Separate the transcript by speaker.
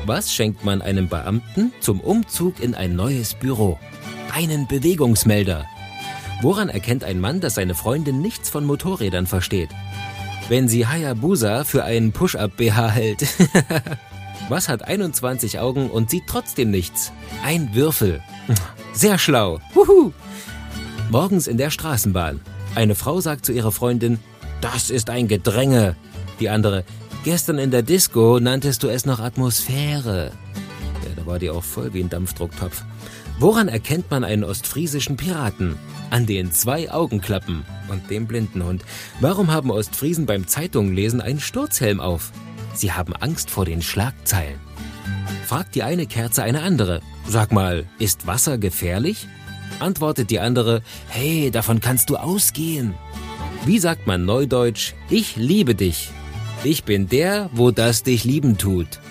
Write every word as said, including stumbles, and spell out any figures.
Speaker 1: Was schenkt man einem Beamten zum Umzug in ein neues Büro? Einen Bewegungsmelder. Woran erkennt ein Mann, dass seine Freundin nichts von Motorrädern versteht? Wenn sie Hayabusa für einen Push-Up-B H hält. Was hat einundzwanzig Augen und sieht trotzdem nichts? Ein Würfel. Sehr schlau. Wuhu. Morgens in der Straßenbahn. Eine Frau sagt zu ihrer Freundin, das ist ein Gedränge. Die andere, gestern in der Disco nanntest du es noch Atmosphäre. Ja, da war die auch voll wie ein Dampfdrucktopf. Woran erkennt man einen ostfriesischen Piraten? An den zwei Augenklappen und dem Blindenhund. Warum haben Ostfriesen beim Zeitungenlesen einen Sturzhelm auf? Sie haben Angst vor den Schlagzeilen. Fragt die eine Kerze eine andere. Sag mal, ist Wasser gefährlich? Antwortet die andere, hey, davon kannst du ausgehen. Wie sagt man neudeutsch, ich liebe dich? Ich bin der, wo das dich lieben tut.